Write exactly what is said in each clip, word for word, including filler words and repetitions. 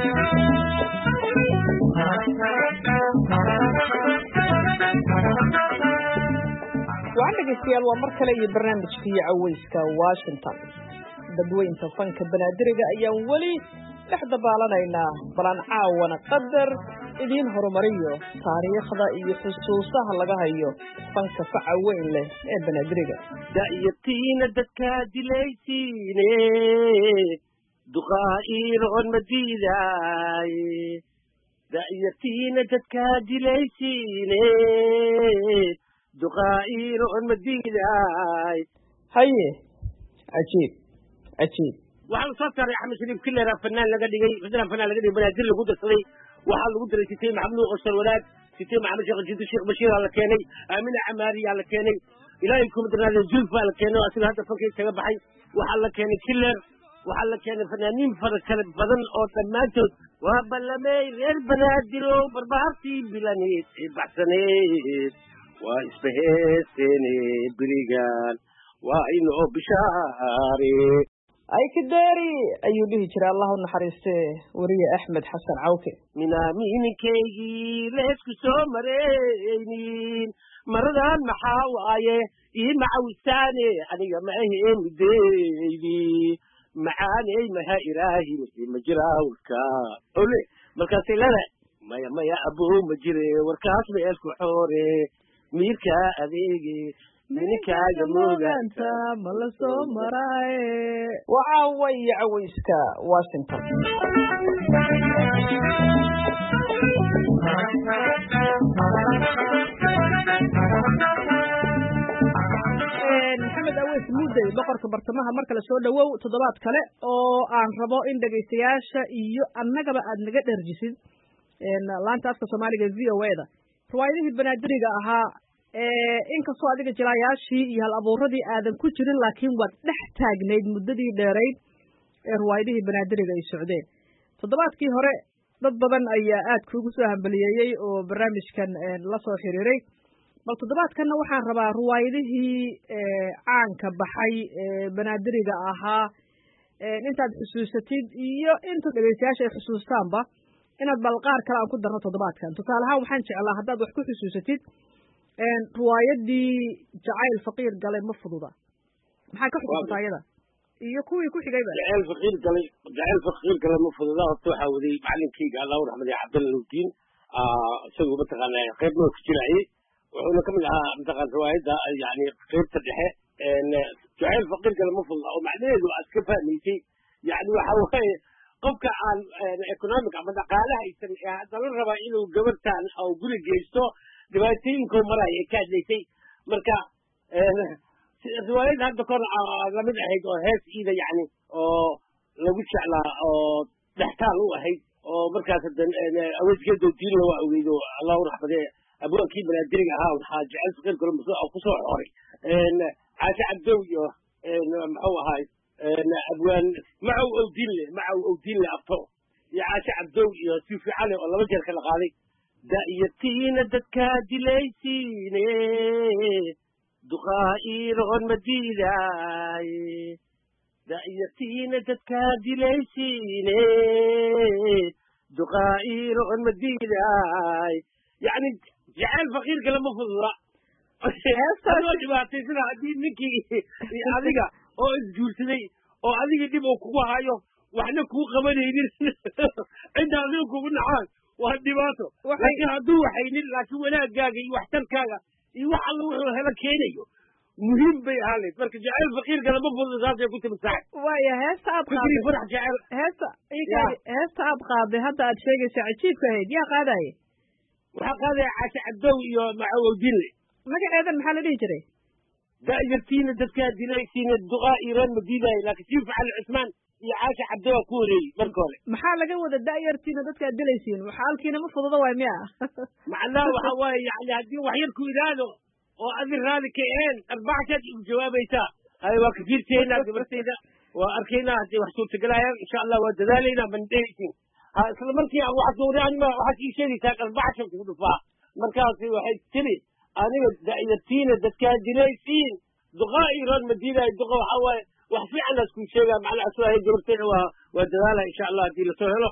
waxaan dhegeystayaal waa mar kale iyo barnaamijkii caweyska Washington dadweynta fanka banaadiriga ayaan weli dhex dabaalanaynaa balan caawana qadar idiin horumariyo taariikhda iyo xusuusaha laga hayo fanka faca weyn leh ee banaadiriga da'yatiina dadka dilaysiine duqaa'iroon madiidaay da'yatiina dadka dilaysiine duqaa'iroon madiidaay haye cajiib cajiib waxaa la soo saaray axmed shariif killer fanaan laga dhigay xusnaan fanaan laga dhigay banaadir lagu darsaday waxaa lagu daray sitay maxamed nuur qosol walaad sitay maxamed sheekh jidu sheekh bashiir la keenay aamina camaari yaa la keenay ilaahay kuma darnaade zulfa la keenay asiga hadda fankay kaga baxay waxaa la keenay killer waxaa la keenay fanaaniin fara kala badan oo dhammaantood waa ballamey reer banaadiro barbaartii bilaneed ee baxsaneed waa isbaheeseene birigaan waa inoo bishaare ay kideeri ayuu dhihi jiray allah u naxariiste wariye axmed xasan cawke minaamininkaygii leesku soo mareynin maradan maxaa waaye ii macawisaane aniga ma ahee mideydi macaaney maha iraahin ma jiraa warka ole markaasay leedahay maya maya aboo ma jire warkaas meelku xoore miirka adeege minikaaga mooganta ma la soo maraaye waxaa weeye caweyska Washington maxamed aweys muudey boqorka bartamaha marka la soo dhawow toddobaad kale oo aan rabo in dhegaystayaasha iyo annagaba aad naga dherjisid laanta afka soomaaliga v o a da riwaayadihii banaadiriga ahaa inkastoo adiga jilaayaashii iyo hal abuuradii aadan ku jirin laakiin waad dhex taagnayd muddadii dheerayd ee riwaayadihii banaadiriga ay socdeen toddobaadkii hore dad badan ayaa aad kuugu soo hambaliyeeyey oo barnaamijkan la soo xiriiray bal toddobaadkanna waxaan rabaa riwaayadihii caanka baxay ee banaadiriga ahaa intaad xusuusatid iyo inta dhegeystayaasha ay xusuustaanba inaad bal qaar kale aan ku darno toddobaadkan tusaale ahaan waxaan jeclaa haddaad wax ku xusuusatid riwaayadii jacayl faqiir galay ma fududa maxaa ka xusuusataa iyada iyo kuwii ku xigayba jacayl faqiir galay jacayl faqiir galay ma fududa horta waxaa waday macalinkayga allah u raxmadiya cabdalla lowdiin isagoo mataqaanaa qayb noo ku jiraayey wuxuuna ka mid ahaa mataqaan riwaayadda yani qaybta dhexe jacayl faqiir galay ma fududa oo macnaheedu aad ka fahmaysay yani waxa waaye qofka aan economic ama dhaqaale haysan ee hadda la rabaa inuu gabartaan oo guri geysto dhibaatooyinka maraya ka hadlaysay marka riwaayad hadda kor lamid ahayd oo hees iida yani oo lagu jeclaa oo dhextaal u ahayd oo markaas aweysgeedo diin loo awgeyd oo allah u raxmade abwaankii banaadiriga ahaa waxaa jecel faqiir galo kusoo xoray caashe cabdow iyo muxuu ahaay abwaan macow owdiinle macow owdiinle abto iyo caashe cabdow iyo suufi cali oo laba jeer kala qaaday da'yatiina dadka dilaysiine duqaa'iroon madiidaay da'yatiina dadka dilaysiine duqaa'iroon madiidaay yani jacayl faqiir kale ma fududa adoo dhibaataysana haddii ninkii adiga oo isguursaday oo adigii dhib uu kugu hayo waxna kuu qabanaynin cidda adiga kugu nacaan waa dhibaato laakiin hadduu waxaynin laakiin wanaagaaga iyo waxtarkaaga iyo wax alla wuxuu hela keenayo muhiim bay ahaanayd marka jacayl faqiir kale ma fududa saasay ku timid sax waaya heesta aad qaaday farax jacayl heesta heesta aad qaaday hadda aad sheegaysa cajiibka ahayd yaa qaadaaye waxaa qaadaya caashe cabdow iyo macawowdinle magaceedan maxaa la dhihi jiray da'yartiina dadkaa dilaysiina duqaa iiraan ma diidaayo laakiin siif cali cusmaan iyo caashe cabdow ku horeeyey marka hore maxaa laga wada da'yartiina dadkaa dilaysiin xaalkiina ma fududa waay miya macnaha waxa waaye yani haddii wax yar ku idaado oo adi raali ka aheen arbacashaad igu jawaabaysaa hay waa kafiirteena gabartayda waa arkaynaa haddii wax suurtagalaayaan insha allah waa dadaalaynaa mandhehaysin ha isla markii waxaad gawraanima waxaad ii sheegaysaa arbacashan kugu dhufaa markaasi waxay tiri aniga da'yartiina dadkaa dilaysiin duqaa iiraan ma diidaayo duqa waxaa waaye wax fiican aad kuu sheegaa macnaha soo hay gabartayda waa waa dadaala insha allah haddii lasoo helo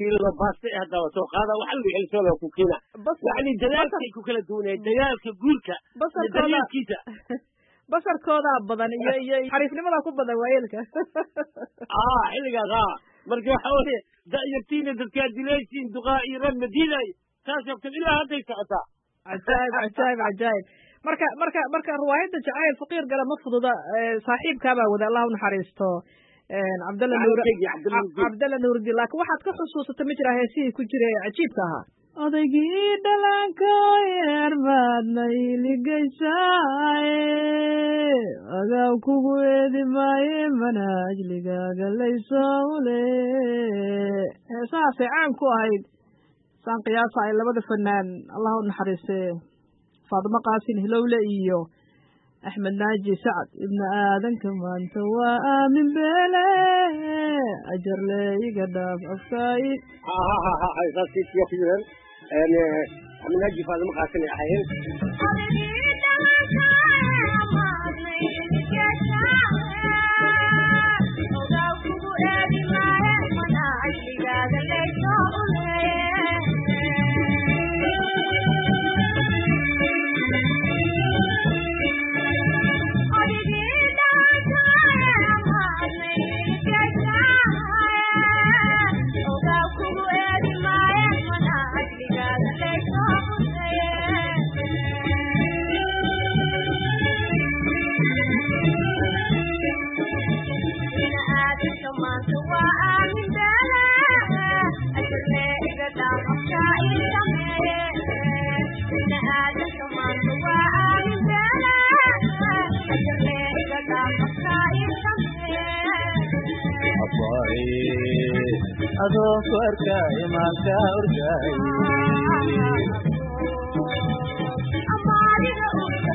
kiilo baaste haddaba soo qaada waxa la xilsoo loo ku keena yani dadaalkay ku kala duwanay dagaalka guurka basarkiisa basarkooda badan iyo iyo xariifnimada ku badan waayeelka ah xilligaas ah marka waxa weeye da'yartiina dadka dilaysiin duqaa iyo rag madiinay taas oo kale ilaa hadday socotaa ajaayib ajaayib ajaayib marka marka marka riwaayadda jacayl faqiir gala ma fududa saaxiibkaabaa wada allah u naxariisto cabdalla nuur cabdalla nuurdi laakiin waxaad ka xusuusata ma jira heesihii ku jira ee cajiibka ahaa odaygii dhalanka yar baadna iligaysaye agaw kugu eedi maaye manaajligaaga laysowle heesahaasay caan ku ahayd saan qiyaasa ay labada fanaan allah u naxariistee faadimo qaasin hilowle iyo axmed naaji sacad ibna aadanka maanta waa aamin beele ajarle iga dhaaf afkaay axmed naaji faadimo qaasin ay ahaayeen adoo ku arkay maalka urgay amaadiga urka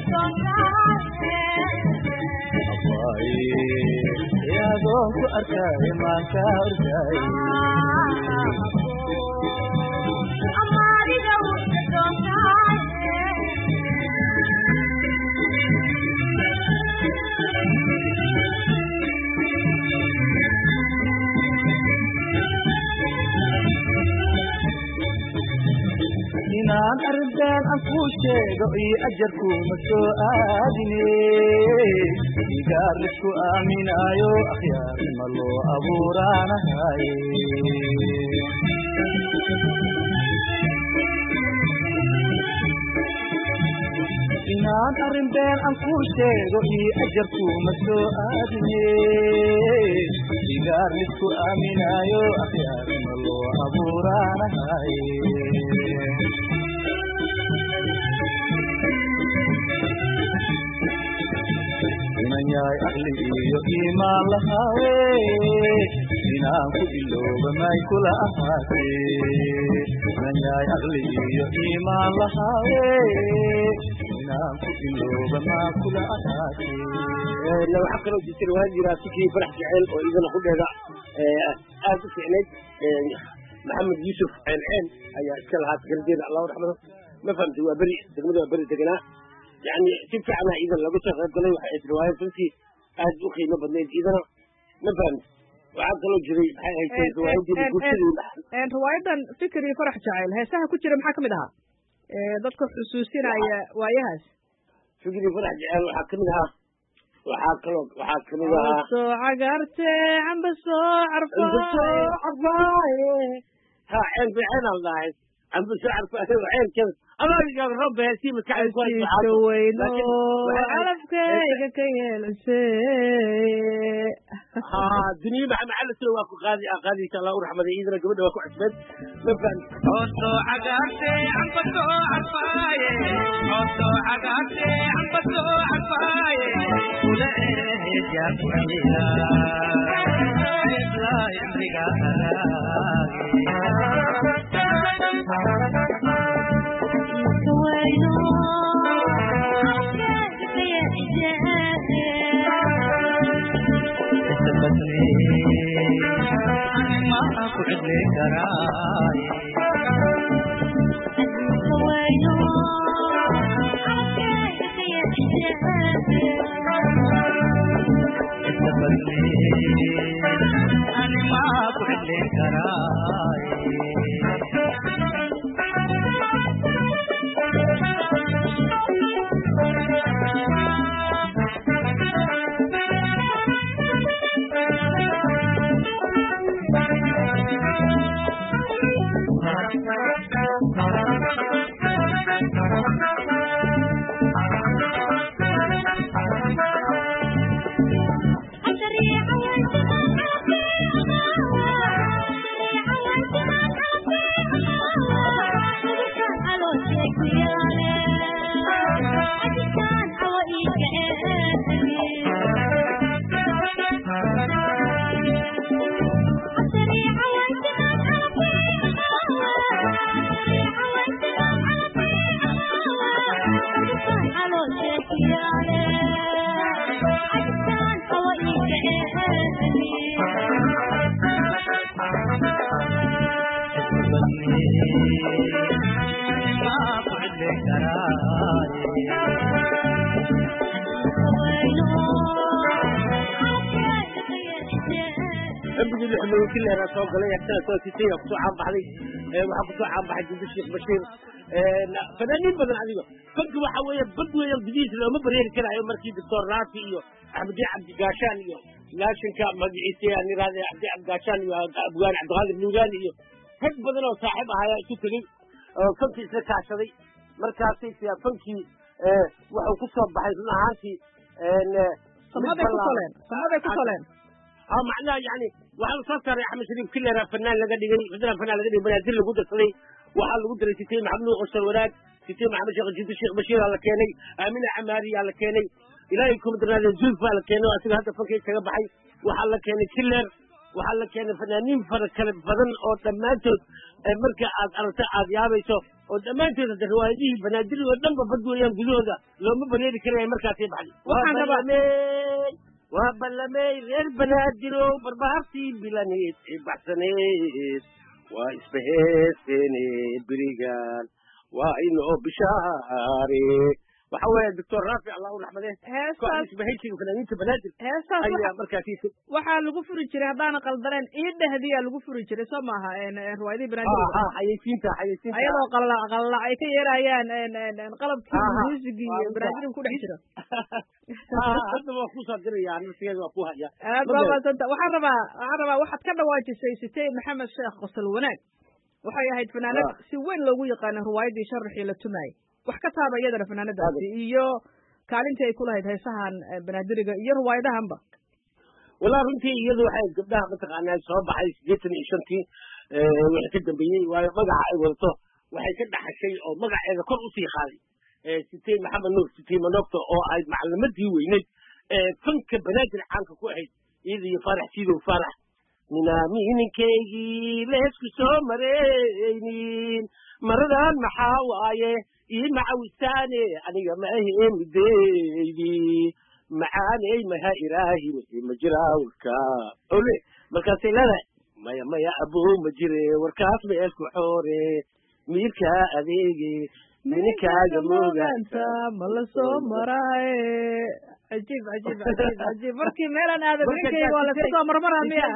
sookaay adoo ku arkay maalka urgay amaadiga urka sookaay inaan arrintaan aan kuu sheego iyo ajarkuma soo aadine igaar lisku aaminaayo akhyaarnima loo abuuraanahaye inaan arrintaan aan kuu sheego iyo ajarkuma soo aadine igaar lisku aaminaayo akhyaarnima loo abuuraanahaye inanyahay aqli iyo iimaan lahaawe inaan ku ilooba may kula ahaatee inanyahay aqli iyo iimaan lahaawe inaan ku ilooba maa kula ahaatee waxaa kaloo jirta riwaayad jiraa sikii farax jaceyl oo idana kudheeda aad u fiicnayd maxamed yuusuf ceenceen ayaa iska lahaa gardeeda allahu raxmado ma fahamtay waa beri degmada waa beri deganaa يعني تبكي عنها إذا لو قلت غير قلي وحيد رواية فلسي أهد أخي ما بدنيت إذا ما فهمت وعاد قالوا جري هاي هاي رواية دي بقول كذي أنت رواية فكري فرح جعيل هاي سهل كتير محاكم لها ضدك حسوسين هاي وياهاش فكري فرح جعيل وحاكم لها وحاكلوا وحاكم لها بسو عقرتي عم بسو عرفاي بسو عرفاي ها عين بعين الله عم بسو عرفاي وعين كذا أنا يا رب يا سيم كعب كويس سوينا عرف كيف كيل شيء ها الدنيا مع معلم سوا قاضي قاضي إن شاء الله ورحمة الله قبل وكو عثمان نفهم أوتو عقارتي عم بسو عرفاي أوتو عقارتي عم بسو عرفاي ولا إيه يا كويلا إبلا يمرقا أنا ما len karay كل هذا سوق لي أكثر سوى كتير كتوع عم بحلي وحب كتوع عم بحج الشيخ بشير فنانين بدل عديقة كنت وحوي بدو يوم جديد لو ما برير كنا يوم مركي دكتور راسي إيو أحمد عبد القاشان إيو لكن كان مجلسي يعني هذا عبد عبد القاشان أبوان عبد الغالب النوراني إيو هيك بدنا صاحبها هاي شو تقول كنت إسلك عشري مركزي في كنت وحو كسب بحيث إنها هانتي فماذا يكسلين فماذا يكسلين اه معناه يعني وحال صار يا احمد شريف كلنا فنان لقى دي فنان فنان لقى دي بنادر له قدر صلي وحال قدر سيتي محمد قصر ولاد سيتي محمد شيخ جد الشيخ بشير على كيني امينه عماري على كيني الهيكم درنا الزلف على كيني اسيغ هذا فكي كغا بخاي وحال كيني كلر وحال كيني فنانين فرق كلا بدن او دمانتود marka aad aragto aad yaabayso oo dhammaanteed dadwaadii banaadir oo dhanba badweeyaan gudahooda looma bareeri karayo markaas ay baxday waxaan rabaa وبلمي غير بنادرو بربارتي بلانيت بحسنيت واسبهيسيني بريغان وإنه بشاري وحوى الدكتور رافع الله يرحمه كان اسبهيسي وفنانيت بنادر أي مركاتي waxaa lagu furi jiray hadaan qaldaleen iida hadiya lagu furi jiray Soomaha een ruwaayadii banaadir ah xayeysiinta xayeysiinta ayadoo qalala qalala ay ka yeerayaan een qalabkii muusigii iyo banaadir ku dhex jira hadda waa ku soo diraya nasiyeed waa ku haya waxaan rabaa waxaan rabaa waxaad ka dhawaajisay sitay maxamed sheekh qosol wanaag waxay ahayd fanaanad si weyn loogu yaqaan ruwaayadii sharxii la tumay wax ka taaba iyadana fanaanadaasi iyo kaalintii ay ku lahayd heesahan banaadiriga iyo ruwaayadahanba والله runtii iyadu waxay gabdhaha mataqaanaa soo baxay sideetan iyo shantii wixii ka dambeeyay waayo magaca ay wadato waxay ka dhaxashay oo magaceeda kor u sii qaaday sitay maxamed nuur sitay manogto oo ay macluumaadii weyneyd ee fanka banaadir caanka ku ahayd iyada iyo farax siidow farax ninaamiinkeygii leesku soo mareynin maradan maxaa waaye ii macawisaane aniga ma aheen mideydii معاني مها إلهي مجرى وركا أولي مركاسي لا مايا مايا أبو مجري وركاس ميسكو حوري ميركا أذيقي منكا جموغا أنت ملسو مراي عجيب عجيب عجيب عجيب مركي ميلان هذا بريكي ولا تسوى مرمرها مياه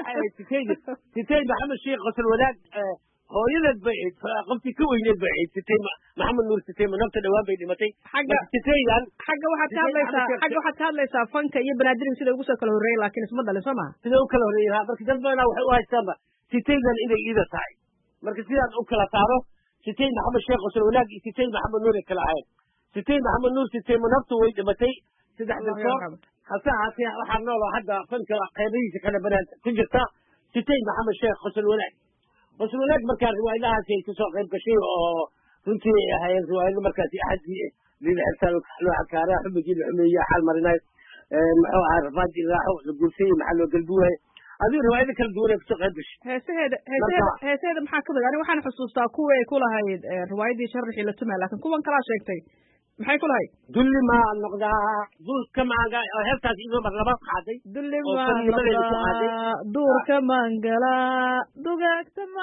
تتاي محمد الشيخ غسل ولاد hooyada bayd qofti ka weyneed bayd sitay maxamed nuur sitay manabta dhawaan bay dhimatay xagga sitaydan xagga waxaad ka hadlaysaa xagga waxaad ka hadlaysaa fanka iyo banaadir sida ugu soo kala horeeyay laakiin isma dhalin soo ma sida u kala horeeyay marka dad badan waxay u haystaanba sitaydan inay ida tahay marka sidaan u kala saaro sitay maxamed sheekh qosol walaag sitay maxamed nuur kala ahayd sitay maxamed nuur sitay manabta way dhimatay saddex sano hasa haatee waxaan noolaa hadda fanka qaybihiisa kala banaan ku jirta sitay maxamed sheekh qosol walaag بس ولاد مركز رواية هذه تسوق غير كشيء أو كنتي هاي رواية مركز أحد للحسن وكحلو عكارة حب يجيب حمية حال مرينا محو عرفات راحوا يقول شيء محله قلبوها هذه رواية كالدورة تسوق غير كشيء هسه هسه هسه محاكم يعني وحنا حسوستا كوي كلها هاي رواية دي شرح اللي تسمع لكن كون كلا شيء maxay kulahay dulli ma noqdaa dulka maaga heertaas inoo marlabaad qaaday dulli ma noqdaa duurka mangala dugaagta ma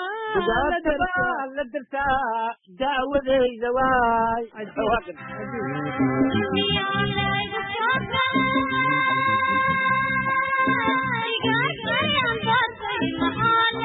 la dirtaa daawadeyda waay I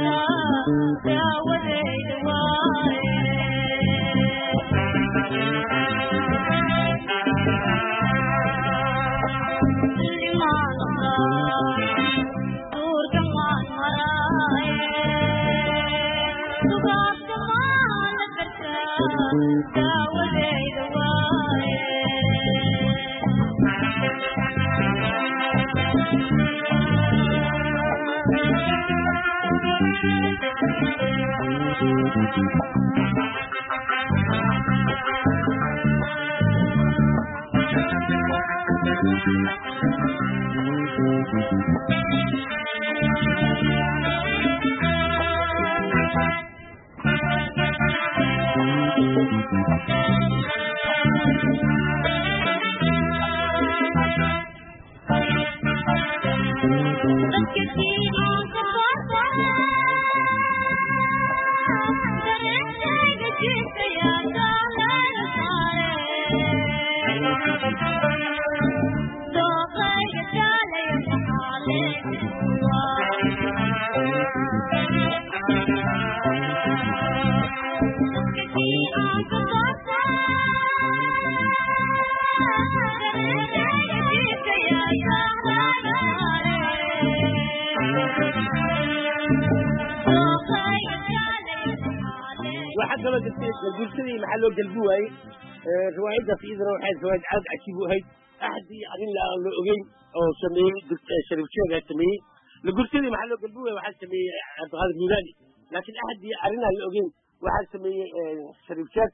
وحتى لو قلت لي محلو قلبوي رواية في إذا روح رواية عاد عشيبوهاي أحد يعني لا لقين أو سمي شريف شيء سمي لقلت لي محلو قلبوي واحد سمي عبد الغالب ميلاني لكن أحد أرنا لقين واحد سمي شريف شيء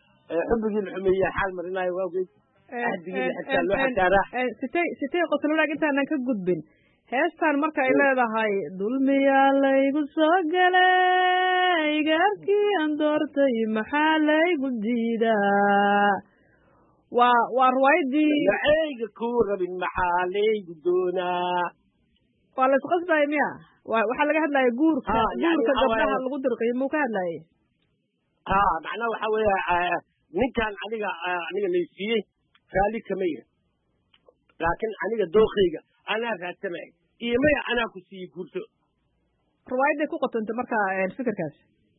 حب جيل الحمية حال مرنا يواجد أحد جيل حتى لو حتى راح ستي ستي قتلوا لك أنت أنك جود بين heestan marka ay leedahay dulmiyaa laygu soo galay gaarkii aan doortay maxaa laygu diidaa waa waa ruwaydii ayga ku rabin maxaa laygu doonaa waa la isqasbay miya waxaa laga hadlayay guurka guurka gabdhaha lagu dirqay muu ka hadlayay ha macnaha waxa weeye ninkan aniga aniga leysiyey raali kamaya laakiin aniga dooqeyga أنا راتمي إيه ما أنا كسي قلت رواية كو قطنت مركا الفكر كاس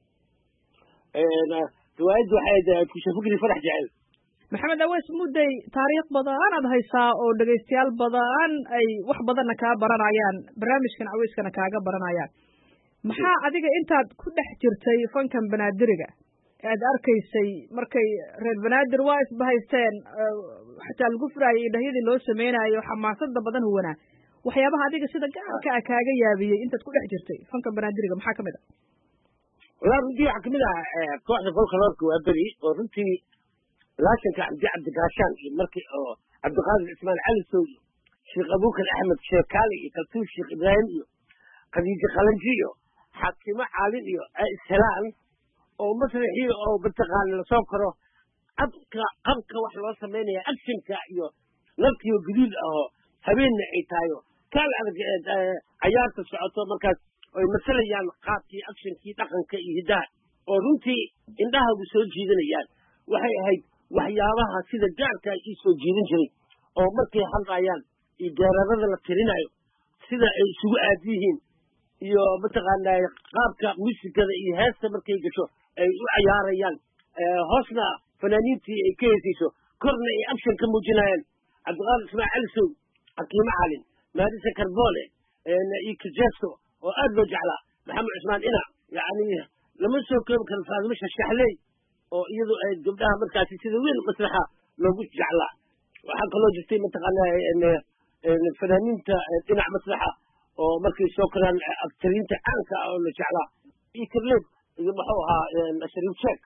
أنا رواية واحد كشوفك لي فرح جعل محمد أويس مودي تاريخ بدان هذا هيسا أو دقيستيال بدان أي وح بدان كابران عيان برامج كان عويس كان كابران عيان محا أديك أنت كل حجرتي فان كان بنادرجة أد أركيسي مركي رد بنادر وايس بهايستين حتى القفرة يدهيد اللي هو سمينا أيو حماسة بدن هونا وحيابها هذيك السيدة كا كاجا يابي أنت تكون حجرتي فانك بنادرجة محاكمة ده لا بدي أحكم ده كوح نقول خلاص وأبري ورنتي لكن كعبد عبد القاشان مركي أو عبد القادر إسماعيل علي السوري شيخ أبوك الأحمد شيخ كالي كلثوم شيخ إبراهيم خديجة خلنجيو حكيمة عالية السلام أو مثل هي أو بتقال لصوكره أبكى أبكى واحد وصل مني أكشن كأيو نبكي وجديد أو هبين عتايو كان على عيارة السعودية مركز مثلا يعني قاتي أكشن كي تقن كإهداء ورنتي إنها بسوي جيدنا يعني وهي هي وحيارها كذا جار كيسو جيدن جري أو مركي حل عيال إدارة هذا الترينايو كذا سوء أديهم يو بتقال قابك مش كذا إيهاس مركي جشو عياريان هوسنا فنانيتي كيسيسو كرنا أمشن كموجنايان عبد الغالب إسماعيل سو حكيم عالم مهندس كربولي نايك جاسو وأدلو جعلا محمد عثمان إنا يعني لما نسوي كم كان فاز مش الشحلي أو يدو قبلها مركاتي تدوين مسرحة لو مش جعلا وحق الله جستي متقنا إن الفنانين تنع مسرحة ومركز شكرا أكترين تعنك أو جعلا يكرلب يضحوها شريف شيك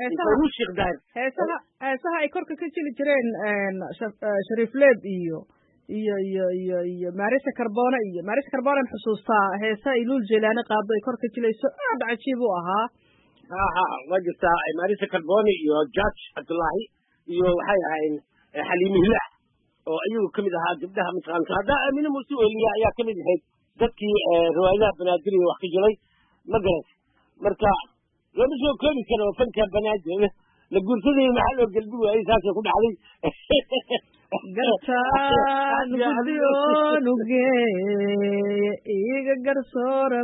heesaha heesaha ay korka ka jili jireen shariif leeb iyo iyo iyo iyo iyo maarisa carbona iyo maarisa carbona xusuustaa heesaha iluul jeelaani qaado ay korka jilayso aad cajiib u ahaa ha ha wajibta maarisa carbona iyo judge abdullahi iyo waxay ahayn xaliim hilaax oo ayagu kamid ahaa gabdhaha mataqaanka hadda amina musi weliya ayaa kamid ahayd dadkii riwaayadaha banaadir wax ka jiray ma garan marka لما شو كم كانوا فن كان بنادم لقول كذي محل قلبي وأي ساكن كل علي gartaan gudiyoonuge iga garsoora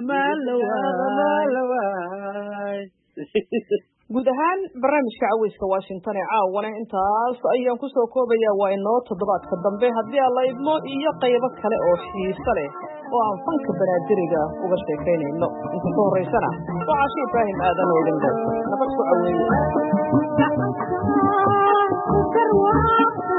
maalawaay guud ahaan barnaamijka caweyska washington ee caawana intaas ayaan ku soo koobaya waa inoo toddobaadka dambe haddii aan la idmo iyo qaybo kale oo xiiso leh oo aan fanka banaadiriga uga sheekaynayno inta ka horeysana waa Caashi Ibraahim aadan oo idin nabad ku caweeye